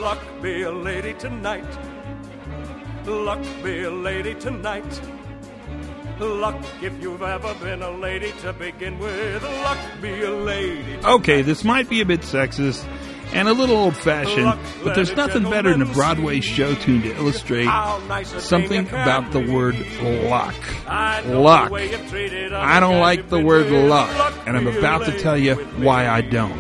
Luck be a lady tonight. Luck be a lady tonight. Luck, if you've ever been a lady to begin with. Luck be a lady tonight. Okay, this might be a bit sexist and a little old-fashioned, but there's nothing better than a Broadway show tune to illustrate something about the word luck. Luck. I don't like the word luck, and I'm about to tell you why I don't.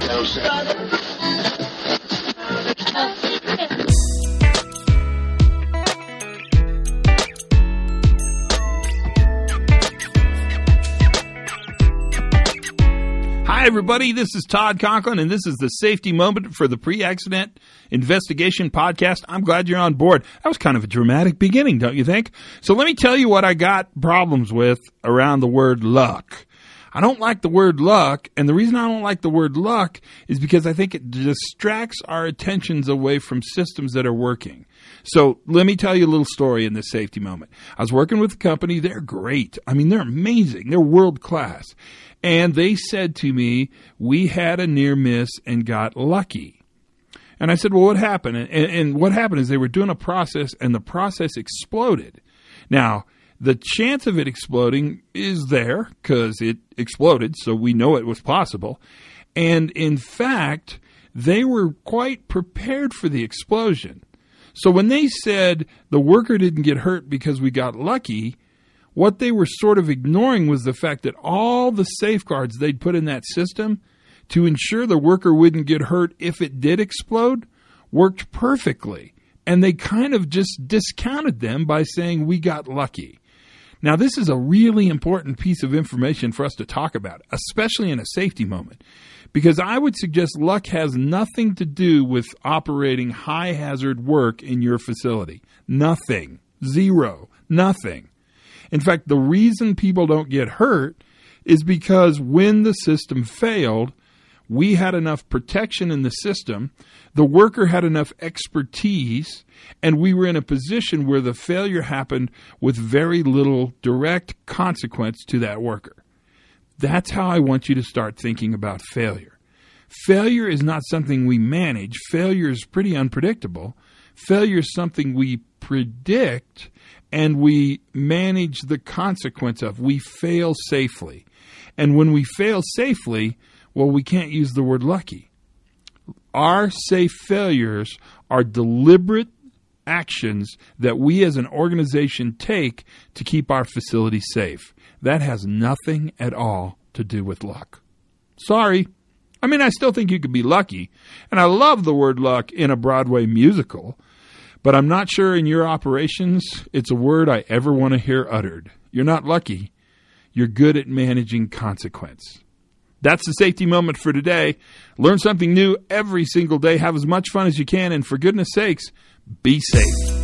Hi, everybody. This is Todd Conklin, and this is the safety moment for the Pre-Accident Investigation Podcast. I'm glad you're on board. That was kind of a dramatic beginning, don't you think? So let me tell you what I got problems with around the word luck. I don't like the word luck, and the reason I don't like the word luck is because I think it distracts our attentions away from systems that are working. So let me tell you a little story in this safety moment. I was working with a company. They're great. I mean, they're amazing. They're world class. And they said to me, we had a near miss and got lucky. And I said, well, what happened? And what happened is they were doing a process, and the process exploded. Now, the chance of it exploding is there because it exploded, so we know it was possible. And in fact, they were quite prepared for the explosion. So when they said the worker didn't get hurt because we got lucky, what they were sort of ignoring was the fact that all the safeguards they'd put in that system to ensure the worker wouldn't get hurt if it did explode worked perfectly. And they kind of just discounted them by saying we got lucky. Now, this is a really important piece of information for us to talk about, especially in a safety moment, because I would suggest luck has nothing to do with operating high-hazard work in your facility. Nothing. Zero. Nothing. In fact, the reason people don't get hurt is because when the system failed, we had enough protection in the system, the worker had enough expertise, and we were in a position where the failure happened with very little direct consequence to that worker. That's how I want you to start thinking about failure. Failure is not something we manage. Failure is pretty unpredictable. Failure is something we predict and we manage the consequence of. We fail safely. And when we fail safely, well, we can't use the word lucky. Our safe failures are deliberate actions that we as an organization take to keep our facility safe. That has nothing at all to do with luck. Sorry. I mean, I still think you could be lucky, and I love the word luck in a Broadway musical, but I'm not sure in your operations it's a word I ever want to hear uttered. You're not lucky. You're good at managing consequence. That's the safety moment for today. Learn something new every single day. Have as much fun as you can, and for goodness sakes, be safe.